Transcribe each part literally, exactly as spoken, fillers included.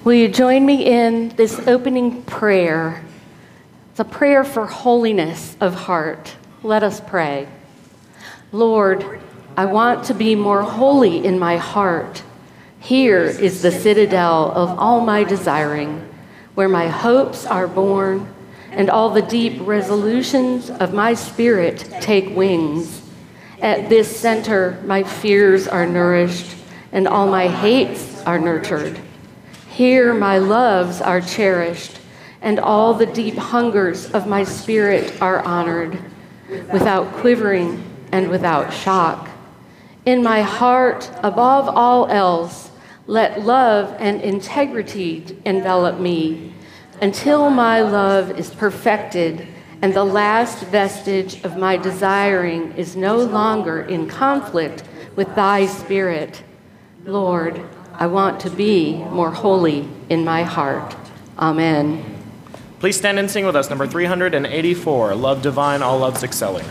Will you join me in this opening prayer? It's a prayer for holiness of heart. Let us pray. Lord, I want to be more holy in my heart. Here is the citadel of all my desiring, where my hopes are born and all the deep resolutions of my spirit take wings. At this center, my fears are nourished and all my hates are nurtured. Here my loves are cherished, and all the deep hungers of my spirit are honored, without quivering and without shock. In my heart, above all else, let love and integrity envelop me, until my love is perfected and the last vestige of my desiring is no longer in conflict with thy spirit. Lord, I want to be more holy in my heart. Amen. Please stand and sing with us, number three hundred eighty-four, Love Divine, All Loves Excelling.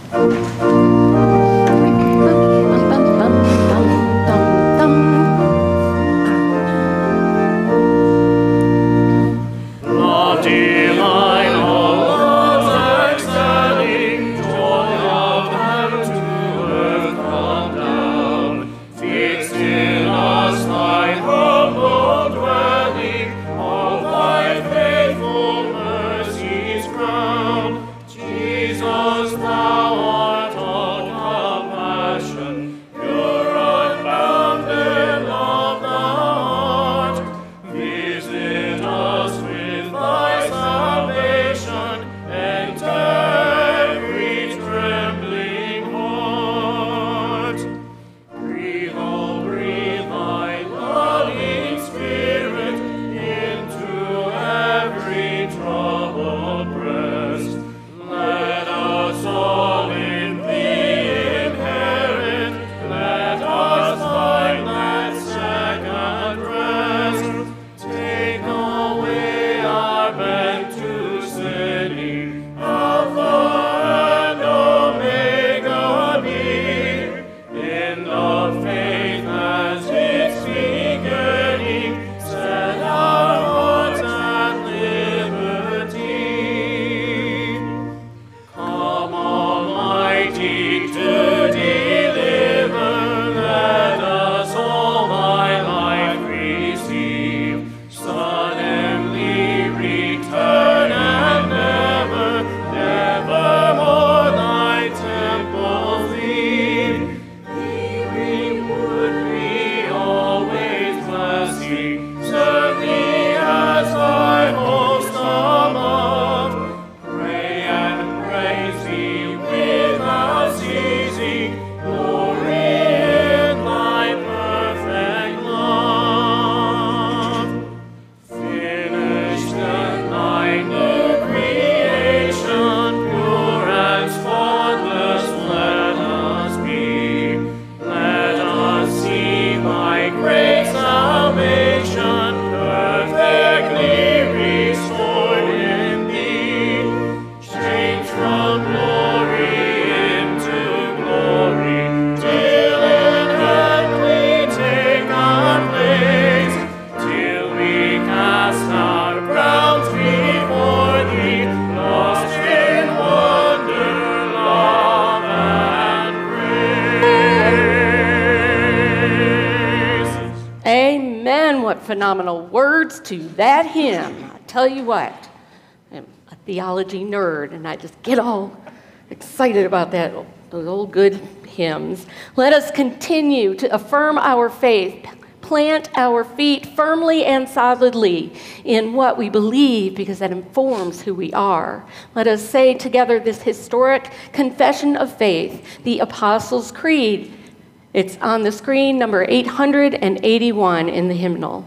Phenomenal words to that hymn. I tell you what, I'm a theology nerd, and I just get all excited about that, those old good hymns. Let us continue to affirm our faith, plant our feet firmly and solidly in what we believe, because that informs who we are. Let us say together this historic confession of faith, the Apostles' Creed. It's on the screen, number eight hundred eighty-one in the hymnal.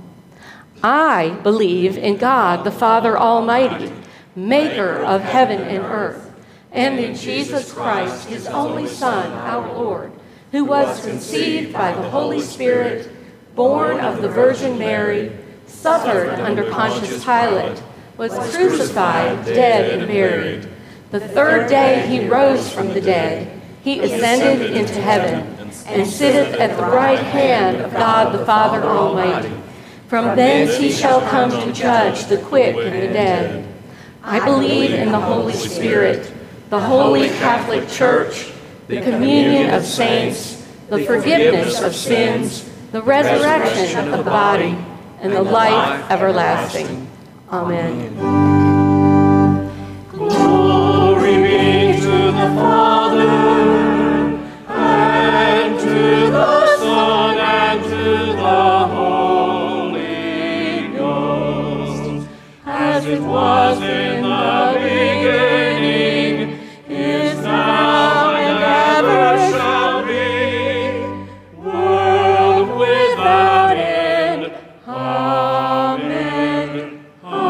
I believe in God, the Father Almighty, maker of heaven and earth, and in Jesus Christ, his only Son, our Lord, who was conceived by the Holy Spirit, born of the Virgin Mary, suffered under Pontius Pilate, was crucified, dead, and buried. The third day he rose from the dead. He ascended into heaven and sitteth at the right hand of God the Father Almighty. From thence he shall come to judge the quick and the dead. I believe in the Holy Spirit, the holy Catholic Church, the communion of saints, the forgiveness of sins, the resurrection of the body, and the life everlasting. Amen. Glory be to the Father, and to the Son, and to the Holy Ghost, as it was in the beginning, is now, and ever shall be, world without end. Amen.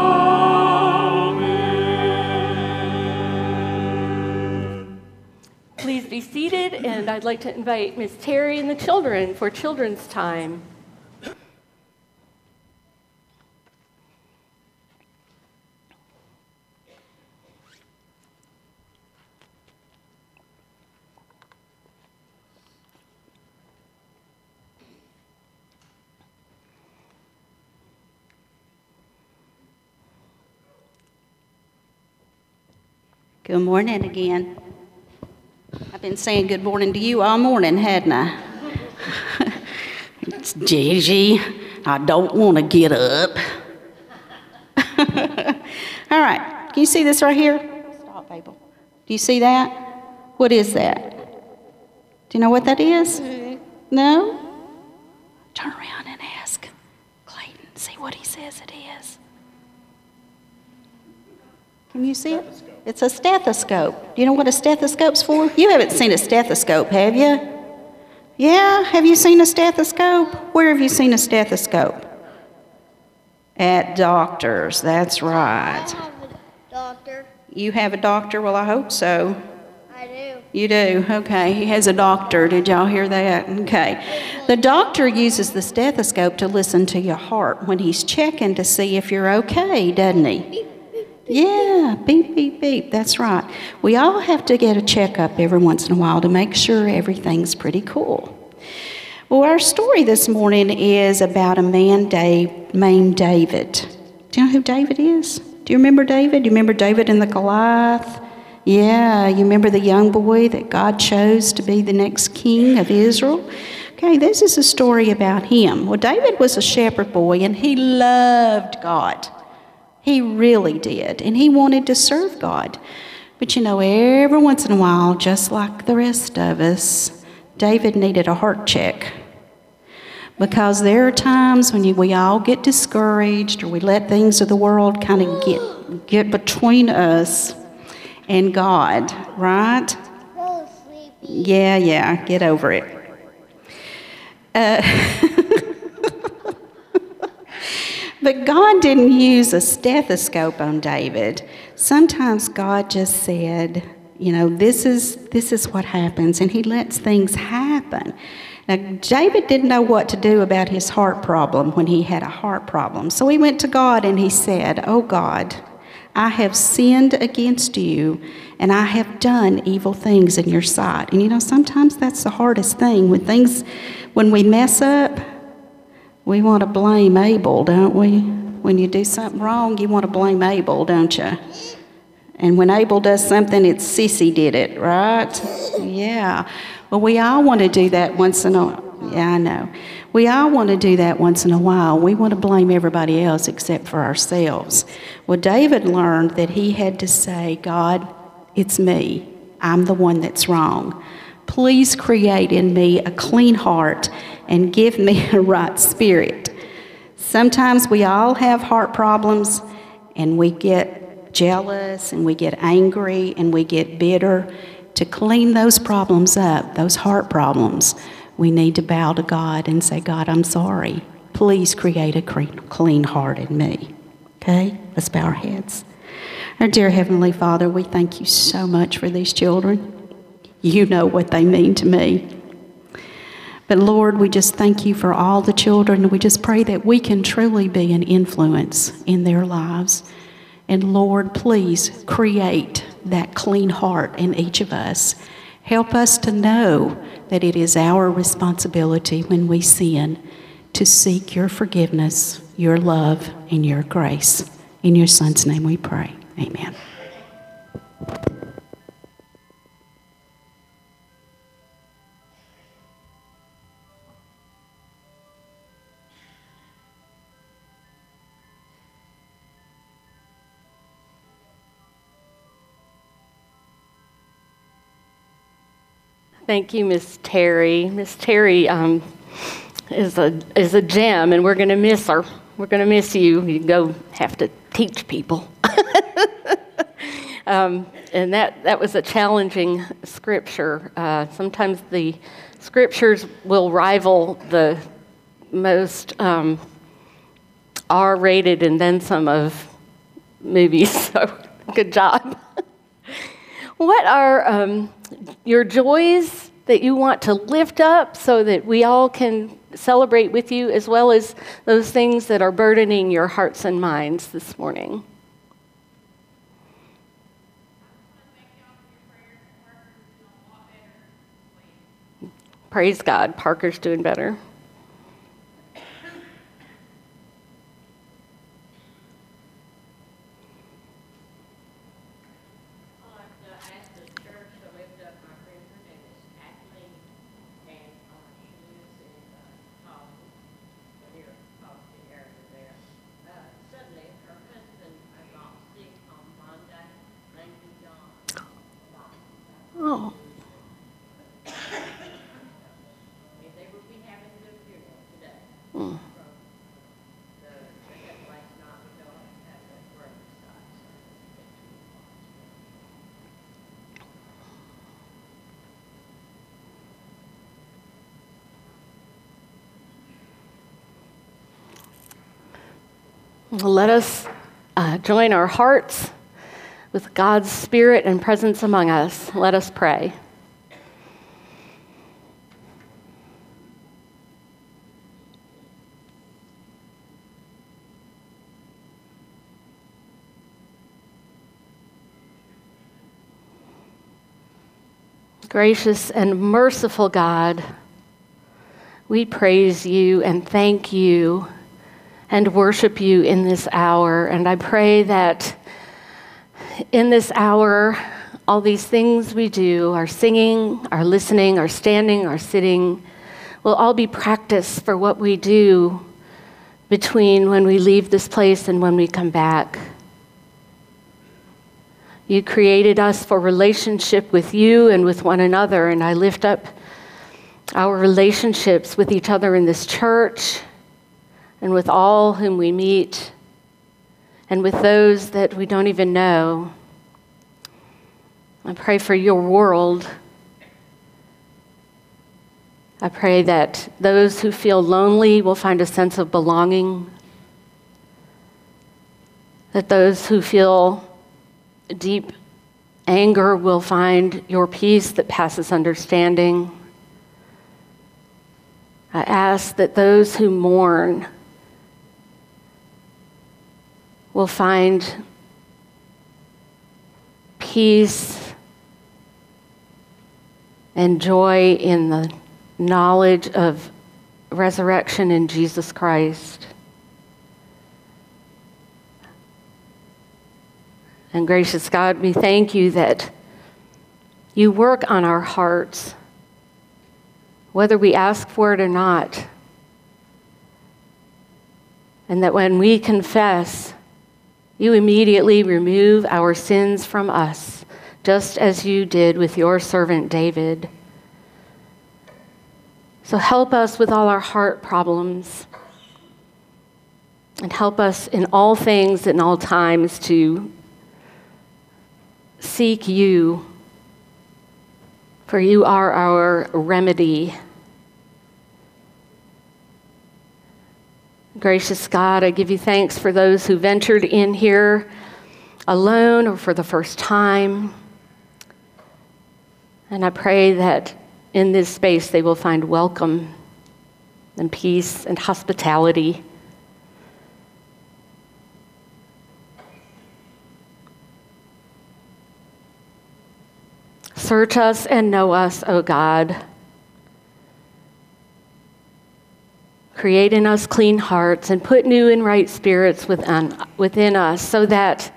Amen. Please be seated, and I'd like to invite Miss Terry and the children for children's time. Good morning again. I've been saying good morning to you all morning, hadn't I? It's Gigi. I don't want to get up. All right. Can you see this right here? Stop, Abel. Do you see that? What is that? Do you know what that is? Mm-hmm. No? Turn around and ask Clayton. See what he says it is. Can you see it? It's a stethoscope. Do you know what a stethoscope's for? You haven't seen a stethoscope, have you? Yeah? Have you seen a stethoscope? Where have you seen a stethoscope? At doctors. That's right. I have a doctor. You have a doctor? Well, I hope so. I do. You do? Okay. He has a doctor. Did y'all hear that? Okay. The doctor uses the stethoscope to listen to your heart when he's checking to see if you're okay, doesn't he? Yeah, beep, beep, beep. That's right. We all have to get a checkup every once in a while to make sure everything's pretty cool. Well, our story this morning is about a man named David. Do you know who David is? Do you remember David? Do you remember David and the Goliath? Yeah, you remember the young boy that God chose to be the next king of Israel? Okay, this is a story about him. Well, David was a shepherd boy, and he loved God. He really did, and he wanted to serve God. But you know, every once in a while, just like the rest of us, David needed a heart check. Because there are times when you, we all get discouraged, or we let things of the world kind of get, get between us and God, right? So sleepy. Yeah, yeah, get over it. Uh, But God didn't use a stethoscope on David. Sometimes God just said, you know, this is this is what happens, and he lets things happen. Now, David didn't know what to do about his heart problem when he had a heart problem. So he went to God and he said, oh God, I have sinned against you, and I have done evil things in your sight. And you know, sometimes that's the hardest thing. When things, when we mess up, we want to blame Abel, don't we? When you do something wrong, you want to blame Abel, don't you? And when Abel does something, it's Sissy did it, right? Yeah. Well, we all want to do that once in a while. Yeah, I know. We all want to do that once in a while. We want to blame everybody else except for ourselves. Well, David learned that he had to say, God, it's me. I'm the one that's wrong. Please create in me a clean heart and give me a right spirit. Sometimes we all have heart problems, and we get jealous, and we get angry, and we get bitter. To clean those problems up, those heart problems, we need to bow to God and say, God, I'm sorry. Please create a clean heart in me. Okay? Let's bow our heads. Our dear Heavenly Father, we thank you so much for these children. You know what they mean to me. But Lord, we just thank you for all the children. We just pray that we can truly be an influence in their lives. And Lord, please create that clean heart in each of us. Help us to know that it is our responsibility when we sin to seek your forgiveness your love, and your grace. In your Son's name we pray. Amen. Thank you, Miss Terry. Miss Terry um, is a is a gem, and we're going to miss her. We're going to miss you. You go have to teach people. um, and that, that was a challenging scripture. Uh, sometimes the scriptures will rival the most um, R-rated and then some of movies. So good job. What are um, your joys that you want to lift up so that we all can celebrate with you, as well as those things that are burdening your hearts and minds this morning? Praise God, Parker's doing better. Oh. Mm. Let us uh, join our hearts with God's Spirit and presence among us. Let us pray. Gracious and merciful God, we praise you and thank you and worship you in this hour. And I pray that in this hour, all these things we do, our singing, our listening, our standing, our sitting, will all be practice for what we do between when we leave this place and when we come back. You created us for relationship with you and with one another, and I lift up our relationships with each other in this church and with all whom we meet, and with those that we don't even know. I pray for your world. I pray that those who feel lonely will find a sense of belonging, that those who feel deep anger will find your peace that passes understanding. I ask that those who mourn will find peace and joy in the knowledge of resurrection in Jesus Christ. And gracious God, we thank you that you work on our hearts, whether we ask for it or not. And that when we confess, you immediately remove our sins from us, just as you did with your servant David. So help us with all our heart problems, and help us in all things and all times to seek you, for you are our remedy. Gracious God, I give you thanks for those who ventured in here alone or for the first time. And I pray that in this space they will find welcome and peace and hospitality. Search us and know us, O God. Create in us clean hearts and put new and right spirits within, within us so that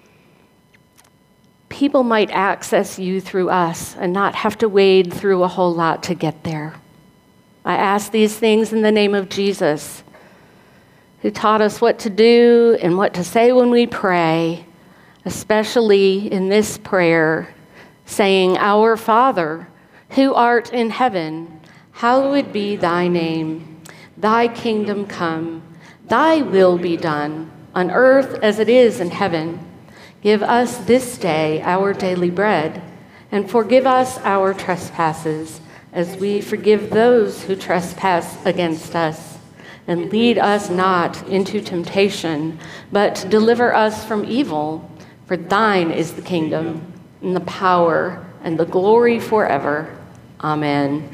people might access you through us and not have to wade through a whole lot to get there. I ask these things in the name of Jesus, who taught us what to do and what to say when we pray, especially in this prayer, saying, Our Father, who art in heaven, hallowed be thy name. Thy kingdom come, thy will be done, on earth as it is in heaven. Give us this day our daily bread, and forgive us our trespasses, as we forgive those who trespass against us. And lead us not into temptation, but deliver us from evil. For thine is the kingdom, and the power, and the glory forever. Amen.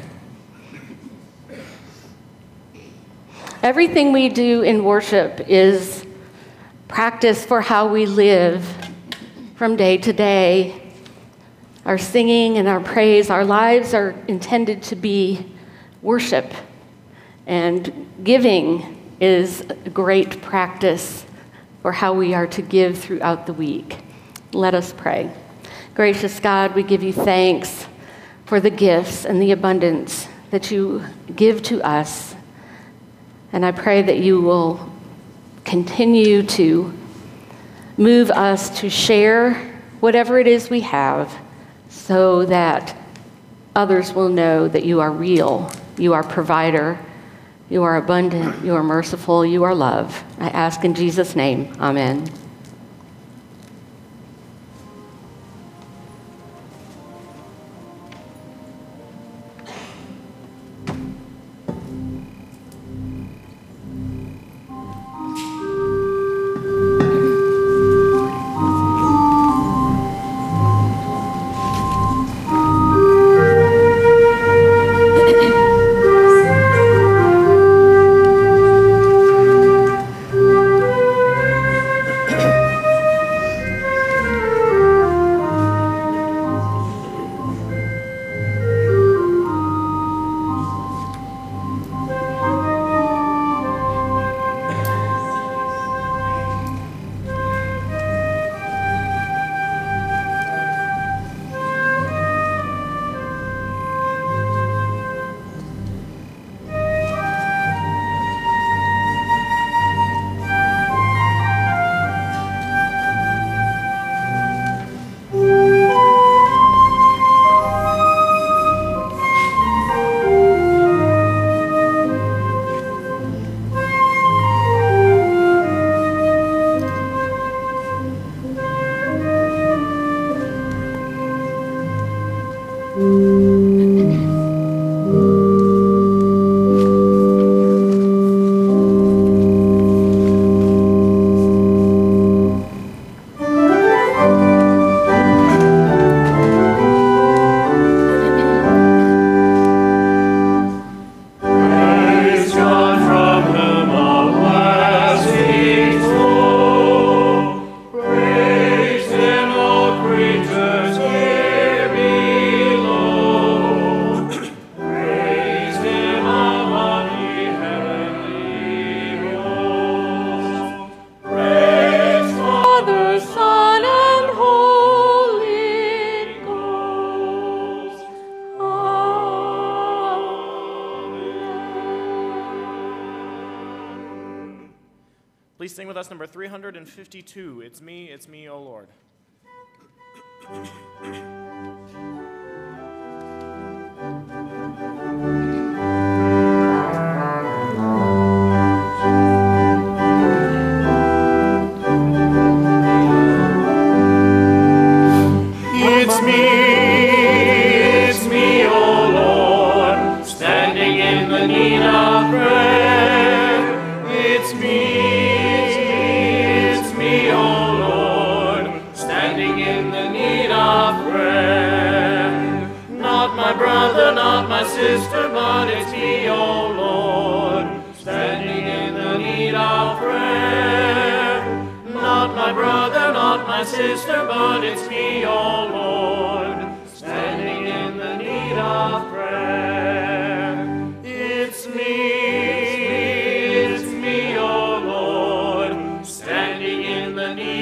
Everything we do in worship is practice for how we live from day to day. Our singing and our praise, our lives are intended to be worship. And giving is a great practice for how we are to give throughout the week. Let us pray. Gracious God, we give you thanks for the gifts and the abundance that you give to us. And I pray that you will continue to move us to share whatever it is we have so that others will know that you are real, you are provider, you are abundant, you are merciful, you are love. I ask in Jesus' name, amen. Please sing with us number three hundred fifty-two, It's Me, It's Me, O Lord. It's me, it's me, O Lord, standing in the need of prayer. It's me, it's me, it's me, O Lord, standing in the need of prayer. Not my brother, not my sister, but it's me, O Lord, standing in the need of prayer. Not my brother, not my sister, but it's me, O Lord, standing in the need of prayer. It's me,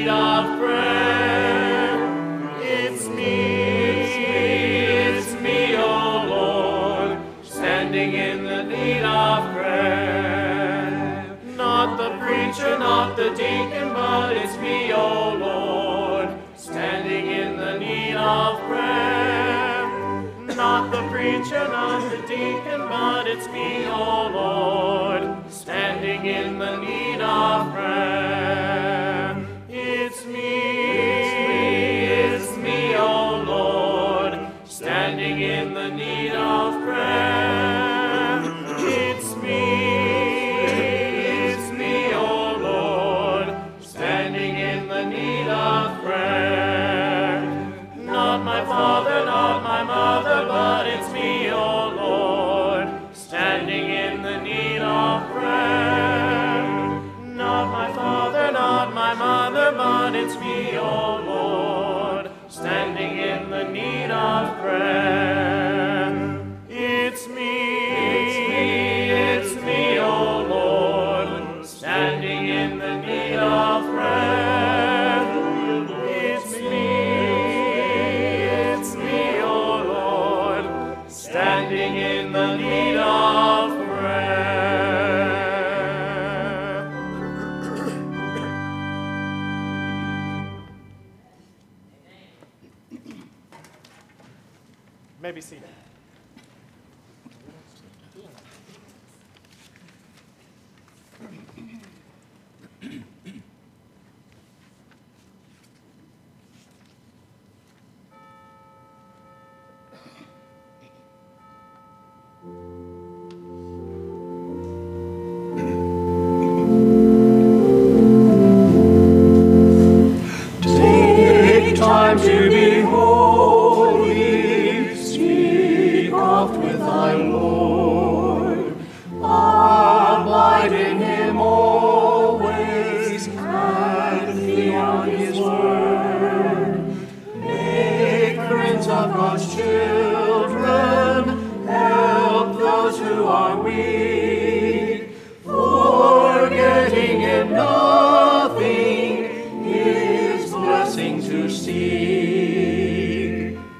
need of prayer. It's me, it's me, O Lord, standing in the need of prayer. Not the preacher, not the deacon, but it's me, O Lord, standing in the need of prayer. Not the preacher, not the deacon, but it's me, O Lord, standing in the need of prayer. It's me, it's me, O Lord, standing in the need of prayer. It's me, it's me, O Lord, standing in the need of prayer. Not my father, not my mother, but it's me, O Lord, standing in the need of prayer. Not my father, not my mother, but it's me, O Lord, standing in the need of prayer. It's me, it's me, it's me, O Lord, standing in the need of prayer. It's me, it's me, O Lord, standing in the need of prayer. May be seated. Take time to be holy, speak oft with thy Lord. Abide in him always, and feed on his word. Make friends of God's children, help those who are weak, forgetting in nothing his blessing to seek.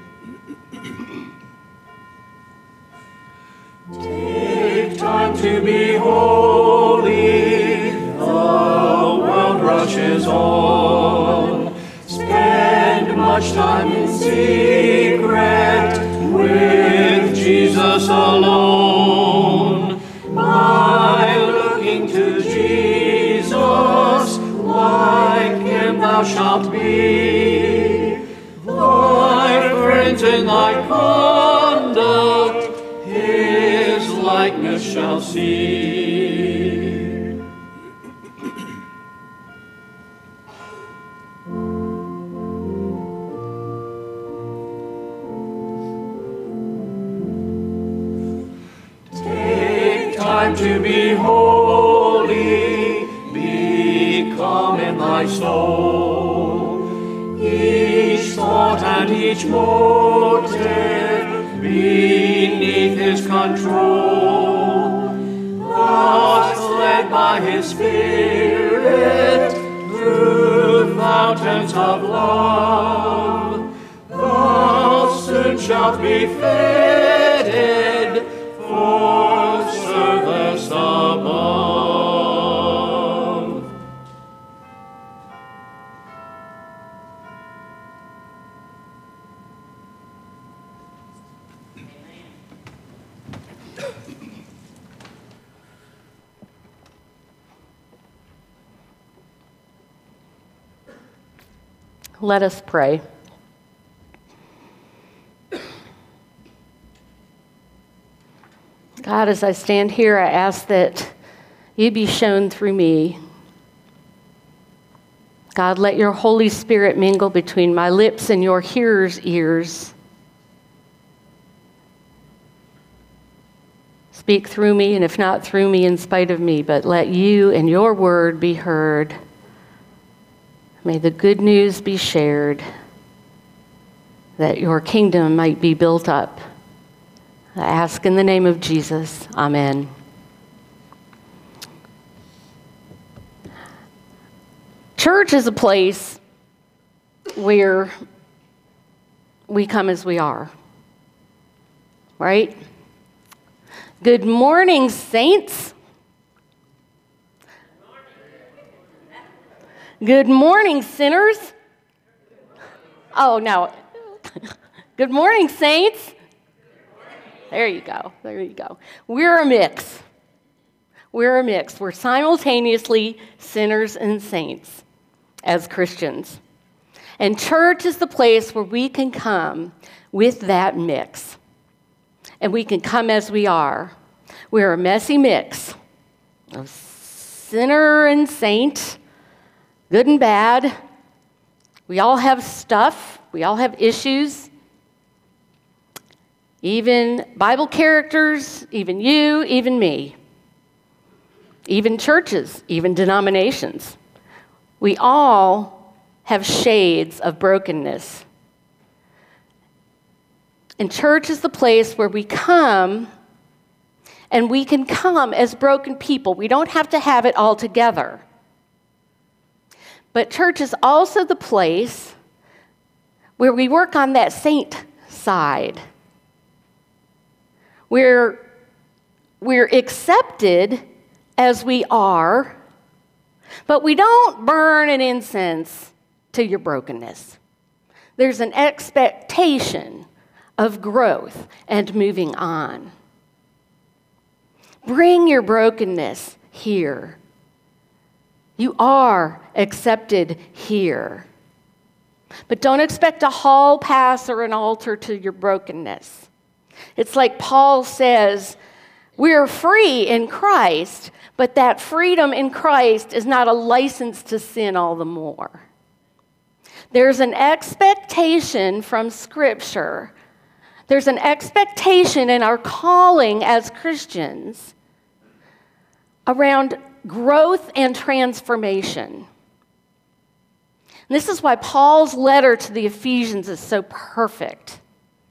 Take time to be holy, the world rushes on. Spend much time in secret with Jesus alone. By looking to Jesus, like him thou shalt be. Thy friends in thy conduct his likeness shall see. Take time to be holy, be calm in thy soul. Each thought and each motive beneath his control. Thus led by his Spirit through fountains of love, thou soon shalt be fitted for service above. Let us pray. God, as I stand here, I ask that you be shown through me. God, let your Holy Spirit mingle between my lips and your hearers' ears. Speak through me, and if not through me, in spite of me, but let you and your word be heard. May the good news be shared, that your kingdom might be built up. I ask in the name of Jesus. Amen. Church Church is a place where we come as we are, right? Good morning, saints. Good morning, sinners. Oh, no. Good morning, saints. There you go. There you go. We're a mix. We're a mix. We're simultaneously sinners and saints as Christians. And church is the place where we can come with that mix. And we can come as we are. We're a messy mix of sinner and saint, good and bad. We all have stuff. We all have issues. Even Bible characters, even you, even me. Even churches, even denominations. We all have shades of brokenness. And church is the place where we come, and we can come as broken people. We don't have to have it all together. But church is also the place where we work on that saint side. We're, we're accepted as we are, but we don't burn an incense to your brokenness. There's an expectation of growth and moving on. Bring your brokenness here. You are accepted here. But don't expect a hall pass or an altar to your brokenness. It's like Paul says, we're free in Christ, but that freedom in Christ is not a license to sin all the more. There's an expectation from Scripture. There's an expectation in our calling as Christians around growth and transformation. And this is why Paul's letter to the Ephesians is so perfect.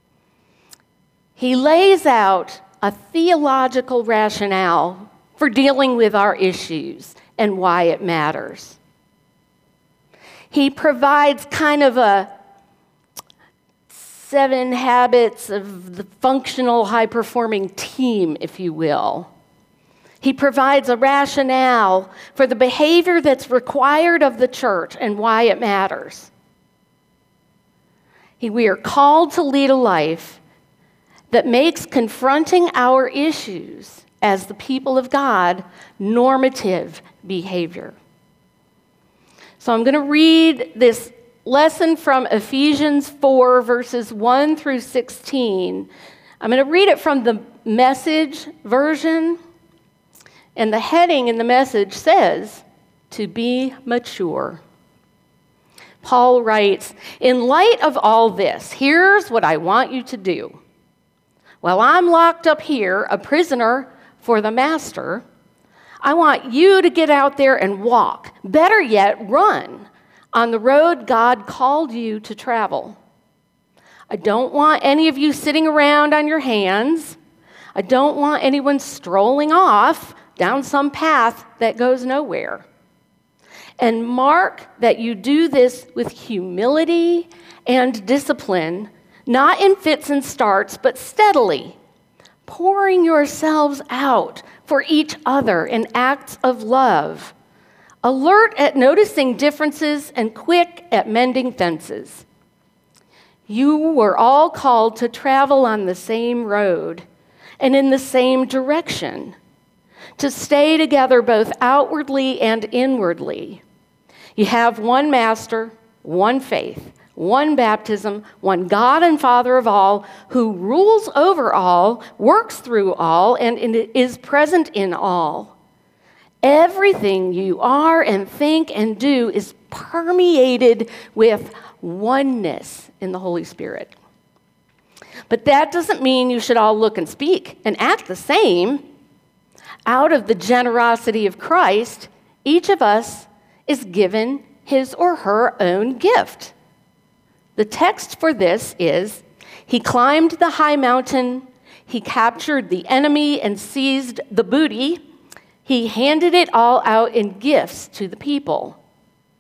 He lays out a theological rationale for dealing with our issues and why it matters. He provides kind of a seven habits of the functional high-performing team, if you will. He provides a rationale for the behavior that's required of the church and why it matters. He, we are called to lead a life that makes confronting our issues as the people of God normative behavior. So I'm going to read this lesson from Ephesians four, verses one through sixteen. I'm going to read it from the Message version. And the heading in the Message says, to be mature. Paul writes, in light of all this, here's what I want you to do. While I'm locked up here, a prisoner for the master, I want you to get out there and walk. Better yet, run on the road God called you to travel. I don't want any of you sitting around on your hands. I don't want anyone strolling off down some path that goes nowhere. And mark that you do this with humility and discipline, not in fits and starts, but steadily, pouring yourselves out for each other in acts of love, alert at noticing differences and quick at mending fences. You were all called to travel on the same road and in the same direction, to stay together both outwardly and inwardly. You have one master, one faith, one baptism, one God and Father of all, who rules over all, works through all, and is present in all. Everything you are and think and do is permeated with oneness in the Holy Spirit. But that doesn't mean you should all look and speak and act the same. Out of the generosity of Christ, each of us is given his or her own gift. The text for this is, he climbed the high mountain, he captured the enemy and seized the booty, he handed it all out in gifts to the people.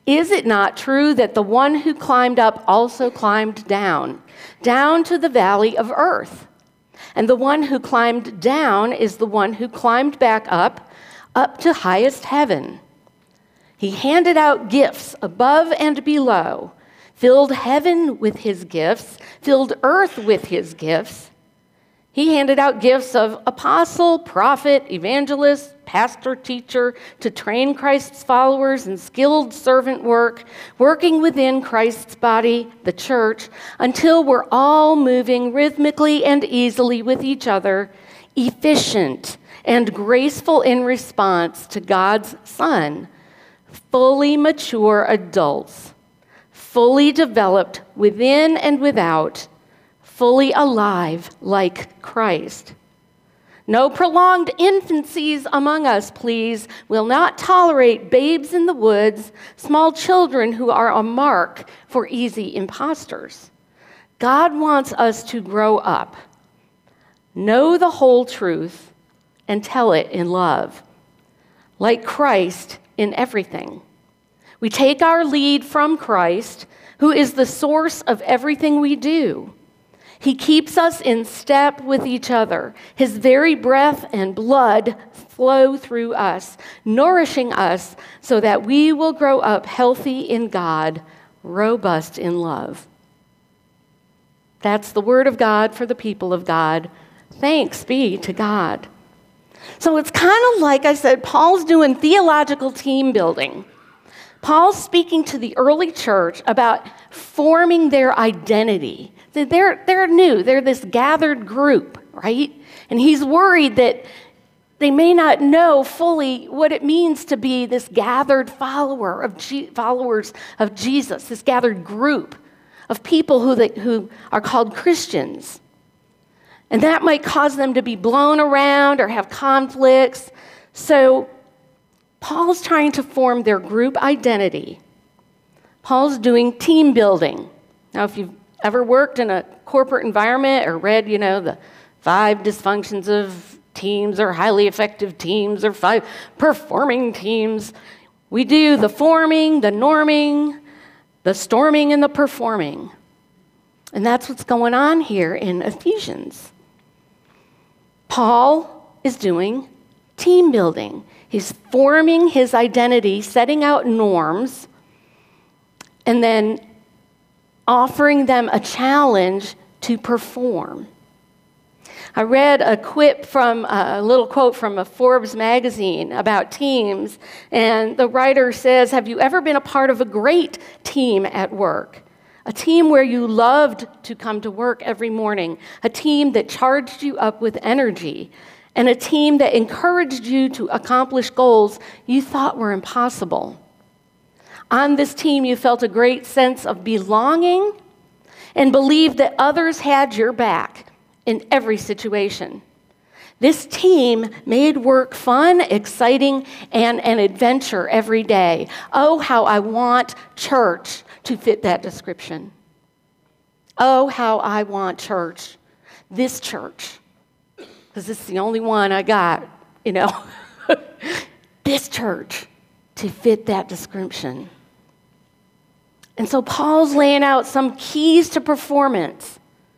Is it not true that the one who climbed up also climbed down, down to the valley of earth? And the one who climbed down is the one who climbed back up, up to highest heaven. He handed out gifts above and below, filled heaven with his gifts, filled earth with his gifts. He handed out gifts of apostle, prophet, evangelist, pastor, teacher, to train Christ's followers in skilled servant work, working within Christ's body, the church, until we're all moving rhythmically and easily with each other, efficient and graceful in response to God's Son, fully mature adults, fully developed within and without, fully alive like Christ. No prolonged infancies among us, please. We'll not tolerate babes in the woods, small children who are a mark for easy imposters. God wants us to grow up, know the whole truth, and tell it in love, like Christ in everything. We take our lead from Christ, who is the source of everything we do. He keeps us in step with each other. His very breath and blood flow through us, nourishing us so that we will grow up healthy in God, robust in love. That's the word of God for the people of God. Thanks be to God. So it's kind of like I said, Paul's doing theological team building. Paul's speaking to the early church about forming their identity. They're, they're new. They're this gathered group, right? And he's worried that they may not know fully what it means to be this gathered follower of Je- followers of Jesus, this gathered group of people who, they, who are called Christians. And that might cause them to be blown around or have conflicts. So Paul's trying to form their group identity. Paul's doing team building. Now, if you've ever worked in a corporate environment or read, you know, the five dysfunctions of teams or highly effective teams or five performing teams, we do the forming, the norming, the storming, and the performing. And that's what's going on here in Ephesians. Paul is doing team building. He's forming his identity, setting out norms, and then offering them a challenge to perform. I read a quip from a little quote from a Forbes magazine about teams, and the writer says, "Have you ever been a part of a great team at work? A team where you loved to come to work every morning, a team that charged you up with energy, and a team that encouraged you to accomplish goals you thought were impossible. On this team, you felt a great sense of belonging and believed that others had your back in every situation. This team made work fun, exciting, and an adventure every day. Oh, how I want church to fit that description. Oh, how I want church, this church, because this is the only one I got, you know, this church to fit that description." And so Paul's laying out some keys to performance.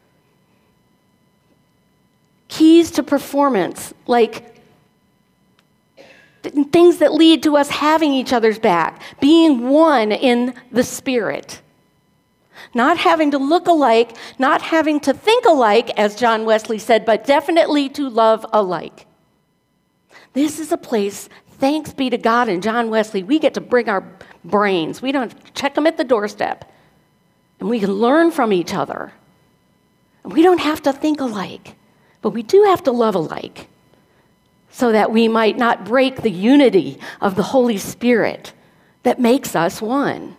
Keys to performance, like th- things that lead to us having each other's back, being one in the Spirit. Not having to look alike, not having to think alike, as John Wesley said, but definitely to love alike. This is a place, thanks be to God and John Wesley, we get to bring our brains. We don't have to check them at the doorstep. And we can learn from each other. And we don't have to think alike, but we do have to love alike so that we might not break the unity of the Holy Spirit that makes us one.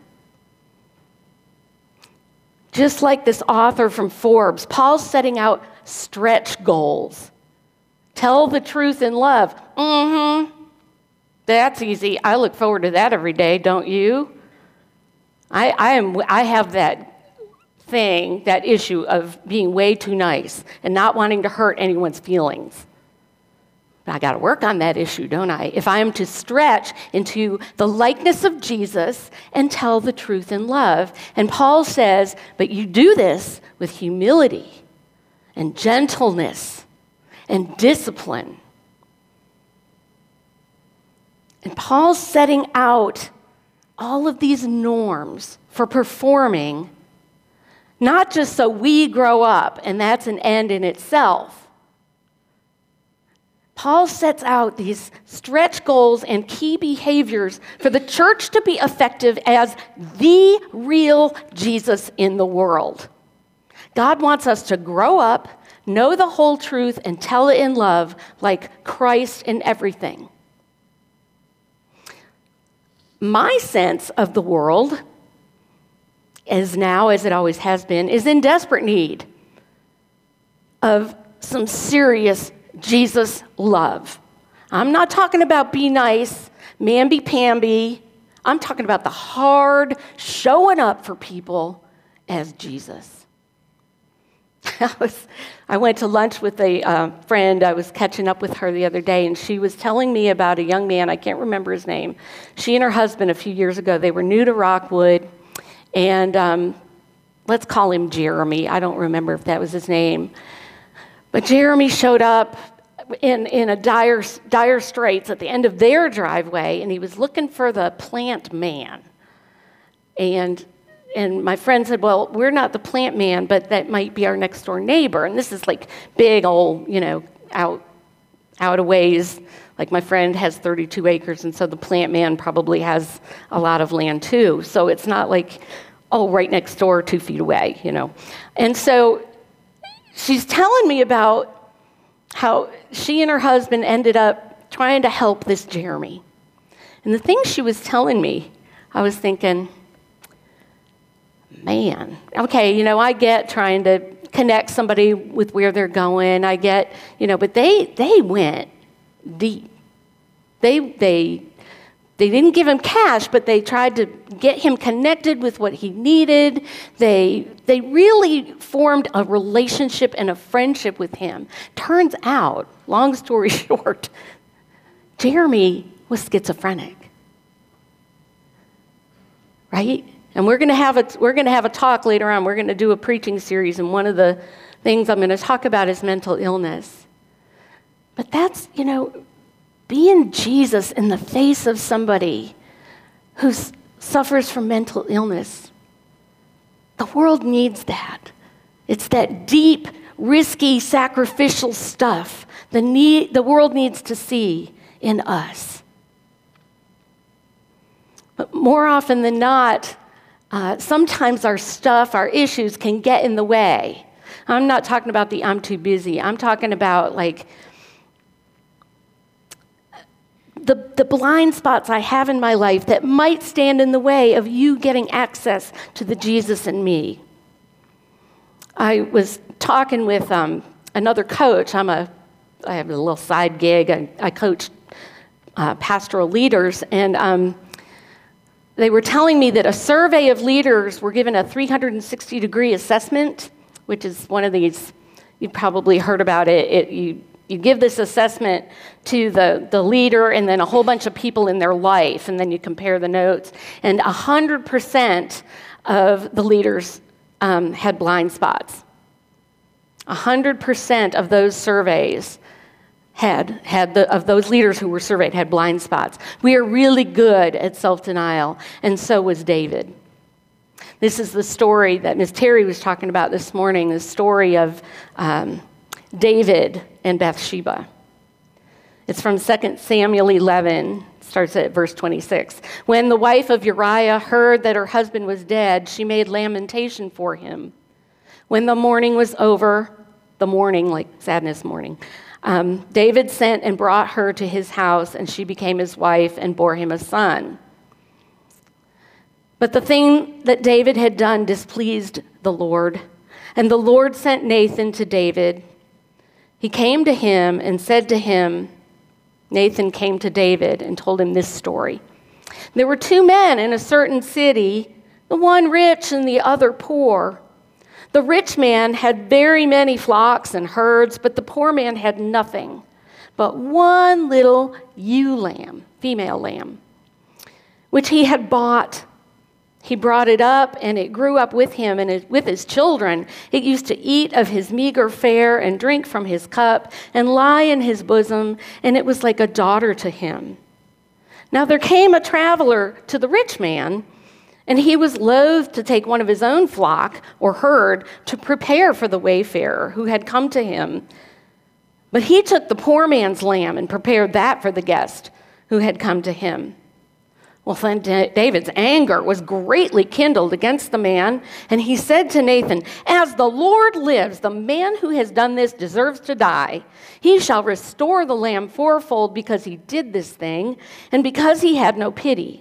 Just like this author from Forbes, Paul's setting out stretch goals. Tell the truth in love. Mm-hmm. That's easy. I look forward to that every day, don't you? I, I am. I have that thing, that issue of being way too nice and not wanting to hurt anyone's feelings. I got to work on that issue, don't I? If I am to stretch into the likeness of Jesus and tell the truth in love. And Paul says, but you do this with humility and gentleness and discipline. And Paul's setting out all of these norms for performing, not just so we grow up and that's an end in itself. Paul sets out these stretch goals and key behaviors for the church to be effective as the real Jesus in the world. God wants us to grow up, know the whole truth, and tell it in love like Christ in everything. My sense of the world, as now as it always has been, is in desperate need of some serious Jesus love. I'm not talking about be nice, mamby-pamby. I'm talking about the hard showing up for people as Jesus. I, was, I went to lunch with a uh, friend. I was catching up with her the other day, and she was telling me about a young man. I can't remember his name. She and her husband, a few years ago, they were new to Rockwood, and um, let's call him Jeremy. I don't remember if that was his name. But Jeremy showed up in, in a dire, dire straits at the end of their driveway, and he was looking for the plant man. And and my friend said, well, we're not the plant man, but that might be our next door neighbor. And this is like big old, you know, out, out a ways. Like my friend has thirty-two acres, and so the plant man probably has a lot of land too. So it's not like, oh, right next door, two feet away, you know. And so she's telling me about how she and her husband ended up trying to help this Jeremy. And the thing she was telling me, I was thinking, man, okay, you know, I get trying to connect somebody with where they're going. I get, you know, but they they went deep. They they they didn't give him cash, but they tried to get him connected with what he needed. They they really formed a relationship and a friendship with him. Turns out, long story short, Jeremy was schizophrenic. Right? And we're going to have a we're going to have a talk later on. We're going to do a preaching series, and one of the things I'm going to talk about is mental illness. But that's, you know, being Jesus in the face of somebody who suffers from mental illness. The world needs that. It's that deep, risky, sacrificial stuff the need the world needs to see in us. But more often than not, Uh, sometimes our stuff, our issues can get in the way. I'm not talking about the I'm too busy. I'm talking about like the, the blind spots I have in my life that might stand in the way of you getting access to the Jesus in me. I was talking with um, another coach. I'm a, I have a little side gig. I, I coach uh, pastoral leaders, and um, they were telling me that a survey of leaders were given a three hundred sixty degree assessment, which is one of these, you've probably heard about it. it you, you give this assessment to the, the leader and then a whole bunch of people in their life, and then you compare the notes. And one hundred percent of the leaders um, had blind spots. one hundred percent of those surveys had, had the, of those leaders who were surveyed had blind spots. We are really good at self-denial, and so was David. This is the story that Miz Terry was talking about this morning, the story of um, David and Bathsheba. It's from Second Samuel eleven, starts at verse twenty-six. When the wife of Uriah heard that her husband was dead, she made lamentation for him. When the mourning was over, the mourning, like sadness mourning, Um, David sent and brought her to his house, and she became his wife and bore him a son. But the thing that David had done displeased the Lord, and the Lord sent Nathan to David. He came to him and said to him, Nathan came to David and told him this story. There were two men in a certain city, the one rich and the other poor. The rich man had very many flocks and herds, but the poor man had nothing but one little ewe lamb, female lamb, which he had bought. He brought it up, and it grew up with him and with his children. It used to eat of his meager fare and drink from his cup and lie in his bosom, and it was like a daughter to him. Now there came a traveler to the rich man, and he was loath to take one of his own flock or herd to prepare for the wayfarer who had come to him. But he took the poor man's lamb and prepared that for the guest who had come to him. Well, then David's anger was greatly kindled against the man, and he said to Nathan, "As the Lord lives, the man who has done this deserves to die. He shall restore the lamb fourfold because he did this thing, and because he had no pity."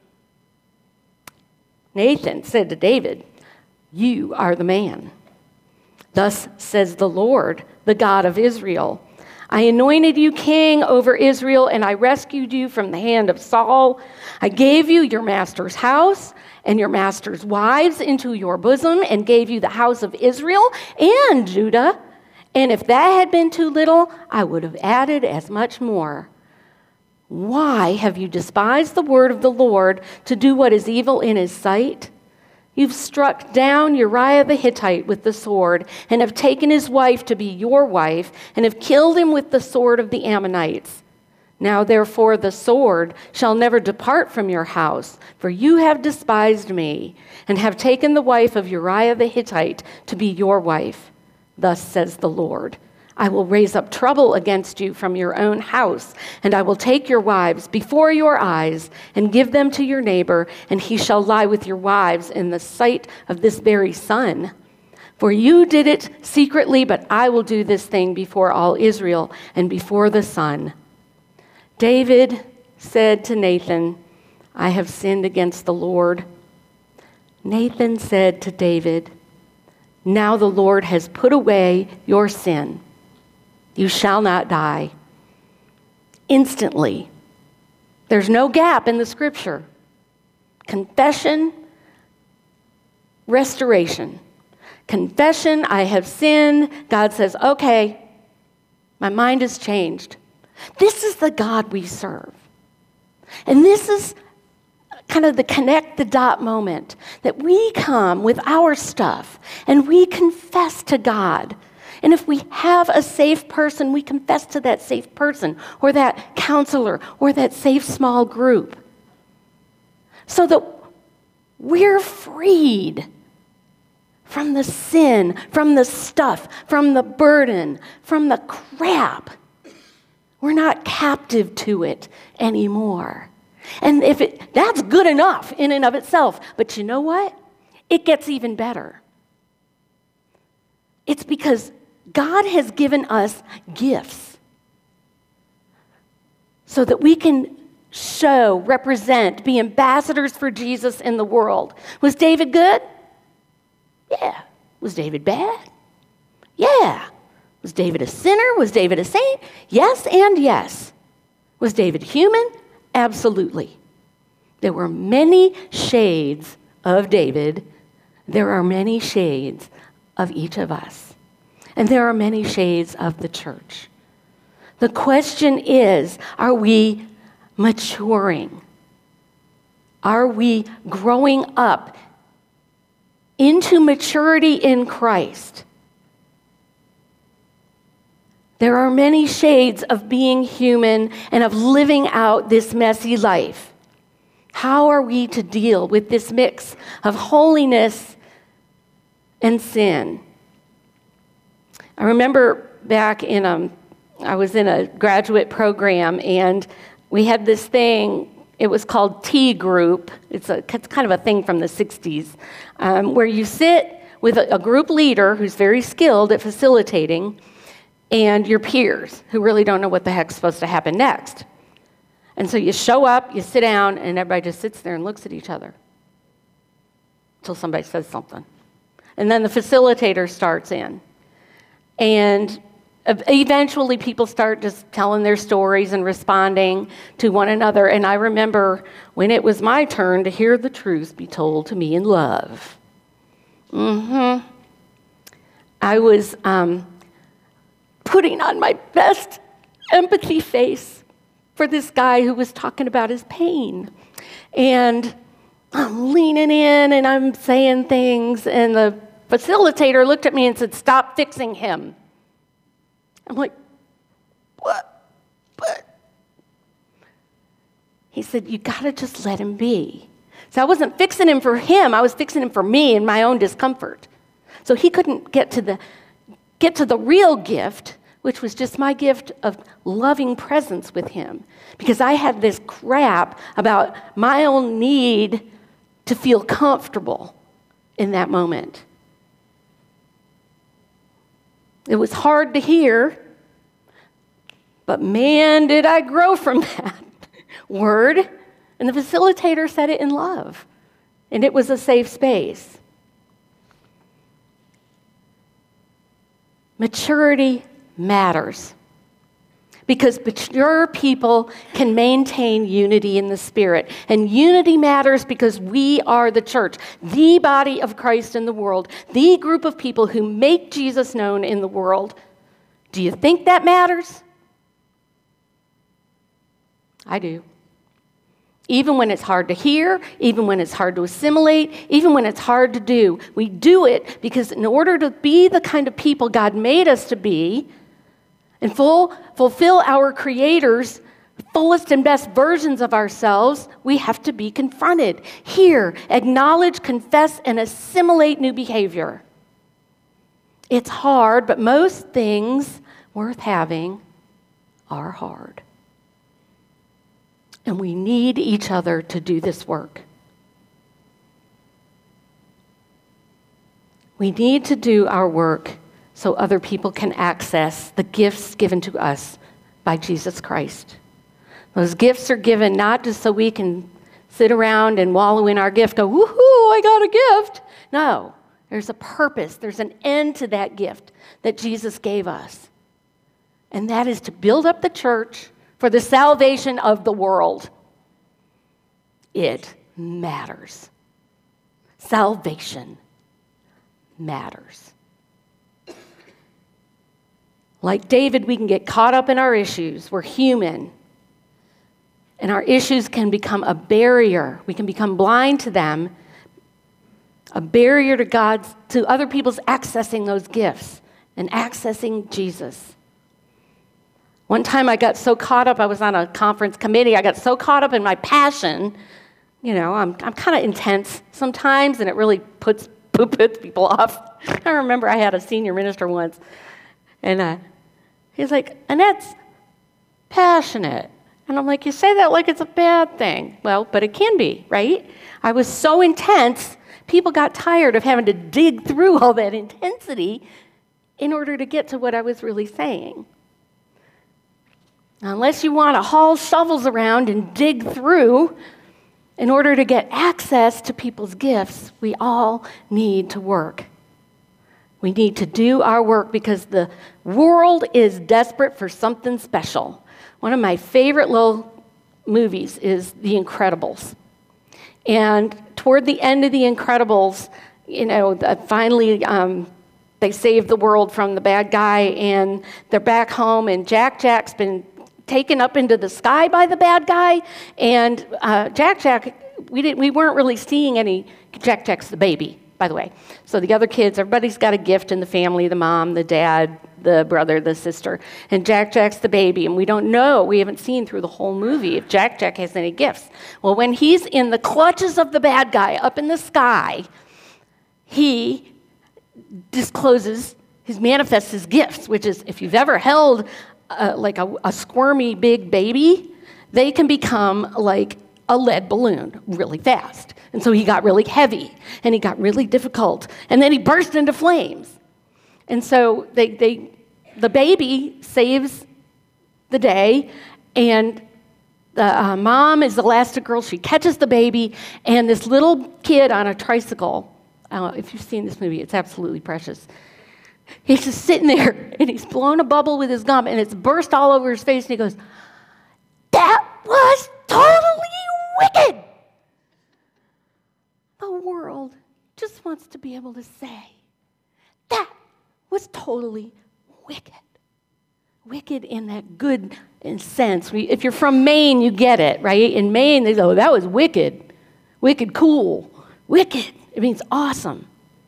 Nathan said to David, "You are the man. Thus says the Lord, the God of Israel, I anointed you king over Israel, and I rescued you from the hand of Saul. I gave you your master's house and your master's wives into your bosom, and gave you the house of Israel and Judah. And if that had been too little, I would have added as much more. Why have you despised the word of the Lord to do what is evil in his sight? You've struck down Uriah the Hittite with the sword, and have taken his wife to be your wife, and have killed him with the sword of the Ammonites. Now therefore the sword shall never depart from your house, for you have despised me, and have taken the wife of Uriah the Hittite to be your wife. Thus says the Lord, I will raise up trouble against you from your own house, and I will take your wives before your eyes and give them to your neighbor, and he shall lie with your wives in the sight of this very sun. For you did it secretly, but I will do this thing before all Israel and before the sun." David said to Nathan, "I have sinned against the Lord." Nathan said to David, "Now the Lord has put away your sin. You shall not die." Instantly, there's no gap in the scripture. Confession, restoration. Confession, I have sinned. God says, okay, my mind has changed. This is the God we serve. And this is kind of the connect the dot moment that we come with our stuff and we confess to God. And if we have a safe person, we confess to that safe person or that counselor or that safe small group so that we're freed from the sin, from the stuff, from the burden, from the crap. We're not captive to it anymore. And if it, that's good enough in and of itself. But you know what? It gets even better. It's because God has given us gifts so that we can show, represent, be ambassadors for Jesus in the world. Was David good? Yeah. Was David bad? Yeah. Was David a sinner? Was David a saint? Yes and yes. Was David human? Absolutely. There were many shades of David. There are many shades of each of us. And there are many shades of the church. The question is, are we maturing? Are we growing up into maturity in Christ? There are many shades of being human and of living out this messy life. How are we to deal with this mix of holiness and sin? I remember back in, um, I was in a graduate program, and we had this thing, it was called T Group. It's, a, it's kind of a thing from the sixties, um, where you sit with a, a group leader who's very skilled at facilitating, and your peers who really don't know what the heck's supposed to happen next. And so you show up, you sit down, and everybody just sits there and looks at each other until somebody says something. And then the facilitator starts in. And eventually people start just telling their stories and responding to one another. And I remember when it was my turn to hear the truth be told to me in love. Mm-hmm. I was um, putting on my best empathy face for this guy who was talking about his pain. And I'm leaning in and I'm saying things, and the facilitator looked at me and said, "Stop fixing him." I'm like, "What? But?" He said, "You gotta just let him be." So I wasn't fixing him for him, I was fixing him for me and my own discomfort. So he couldn't get to the get to the real gift, which was just my gift of loving presence with him. Because I had this crap about my own need to feel comfortable in that moment. It was hard to hear, but man, did I grow from that word. And the facilitator said it in love. And it was a safe space. Maturity matters. Because mature people can maintain unity in the Spirit. And unity matters because we are the church, the body of Christ in the world, the group of people who make Jesus known in the world. Do you think that matters? I do. Even when it's hard to hear, even when it's hard to assimilate, even when it's hard to do. We do it because in order to be the kind of people God made us to be, and full, fulfill our Creator's fullest and best versions of ourselves, we have to be confronted. Hear, acknowledge, confess, and assimilate new behavior. It's hard, but most things worth having are hard. And we need each other to do this work. We need to do our work so other people can access the gifts given to us by Jesus Christ. Those gifts are given not just so we can sit around and wallow in our gift, go, woohoo, I got a gift. No, there's a purpose. There's an end to that gift that Jesus gave us. And that is to build up the church for the salvation of the world. It matters. Salvation matters. Like David, we can get caught up in our issues. We're human. And our issues can become a barrier. We can become blind to them. A barrier to God's, to other people's accessing those gifts and accessing Jesus. One time I got so caught up, I was on a conference committee, I got so caught up in my passion. You know, I'm I'm kind of intense sometimes, and it really puts, puts people off. I remember I had a senior minister once, and uh, he's like, Annette's passionate. And I'm like, you say that like it's a bad thing. Well, but it can be, right? I was so intense, people got tired of having to dig through all that intensity in order to get to what I was really saying. Unless you want to haul shovels around and dig through in order to get access to people's gifts, we all need to work. We need to do our work because the world is desperate for something special. One of my favorite little movies is The Incredibles. And toward the end of The Incredibles, you know, finally um, they save the world from the bad guy, and they're back home, and Jack Jack's been taken up into the sky by the bad guy, and uh, Jack Jack, we didn't, we weren't really seeing any. Jack Jack's the baby, by the way. So the other kids, everybody's got a gift in the family: the mom, the dad, the brother, the sister, and Jack Jack's the baby. And we don't know. We haven't seen through the whole movie if Jack Jack has any gifts. Well, when he's in the clutches of the bad guy up in the sky, he discloses, he manifests his gifts, which is, if you've ever held Uh, like a, a squirmy big baby, they can become like a lead balloon really fast. And so he got really heavy, and he got really difficult, and then he burst into flames. And so they, they, the baby saves the day, and the uh, mom is Elastigirl. She catches the baby, and this little kid on a tricycle, uh, if you've seen this movie, it's absolutely precious. He's just sitting there, and he's blown a bubble with his gum, and it's burst all over his face, and he goes, "That was totally wicked!" The world just wants to be able to say, that was totally wicked. Wicked in that good sense. We, if you're from Maine, you get it, right? In Maine, they go, that was wicked. Wicked cool. Wicked. It means awesome.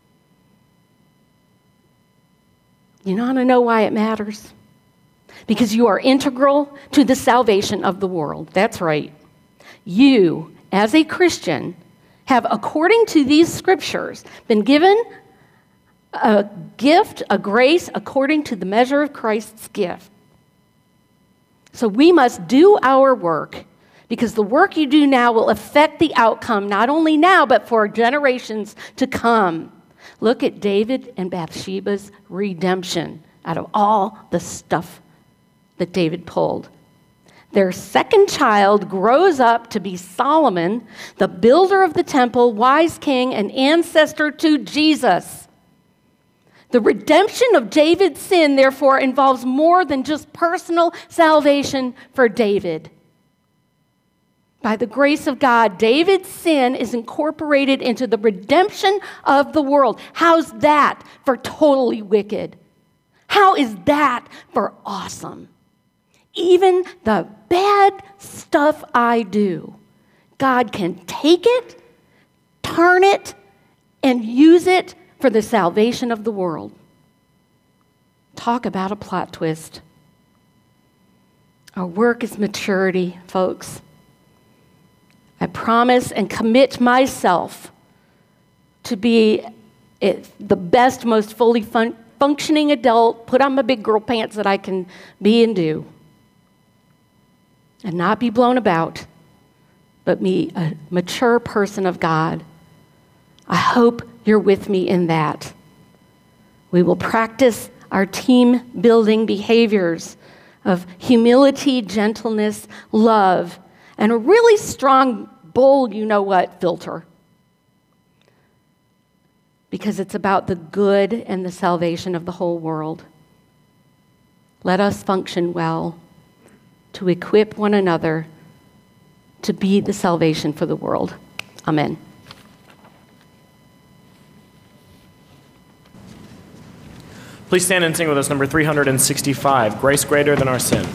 You want to know why it matters? Because you are integral to the salvation of the world. That's right. You, as a Christian, have, according to these scriptures, been given a gift, a grace, according to the measure of Christ's gift. So we must do our work, because the work you do now will affect the outcome, not only now, but for generations to come. Look at David and Bathsheba's redemption out of all the stuff that David pulled. Their second child grows up to be Solomon, the builder of the temple, wise king, and ancestor to Jesus. The redemption of David's sin, therefore, involves more than just personal salvation for David. By the grace of God, David's sin is incorporated into the redemption of the world. How's that for totally wicked? How is that for awesome? Even the bad stuff I do, God can take it, turn it, and use it for the salvation of the world. Talk about a plot twist. Our work is maturity, folks. I promise and commit myself to be it, the best, most fully fun, functioning adult, put on my big girl pants that I can be and do. And not be blown about, but be a mature person of God. I hope you're with me in that. We will practice our team building behaviors of humility, gentleness, love, and a really strong bull, you know what, filter. Because it's about the good and the salvation of the whole world. Let us function well to equip one another to be the salvation for the world. Amen. Please stand and sing with us number three hundred sixty-five, Grace Greater Than Our Sin.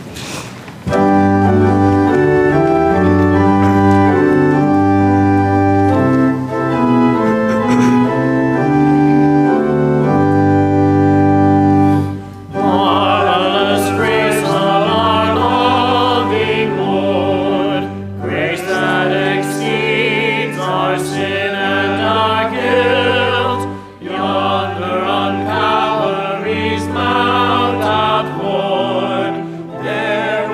There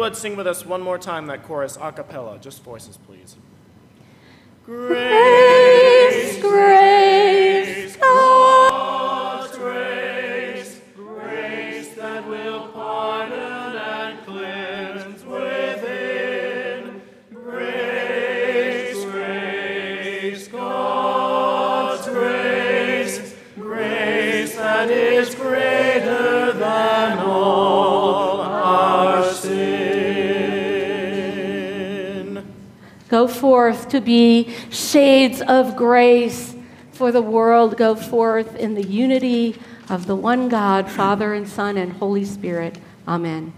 let's sing with us one more time that chorus a cappella. Just voices, please. Grace, grace, God's grace, grace that will pardon and cleanse within. Grace, grace, God's grace, grace that is greater than all our sin. Go forth to be shades of grace for the world. Go forth in the unity of the one God, Father and Son and Holy Spirit. Amen.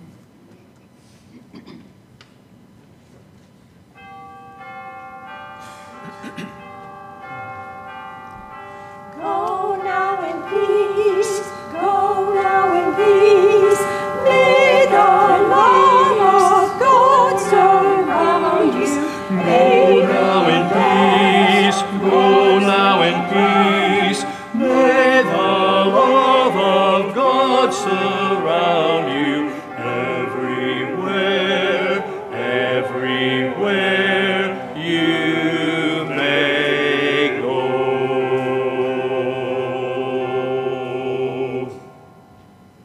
Go now in peace, go now in peace. May the love of God surround you. May Go now in peace, go now in peace. May the love of God surround you.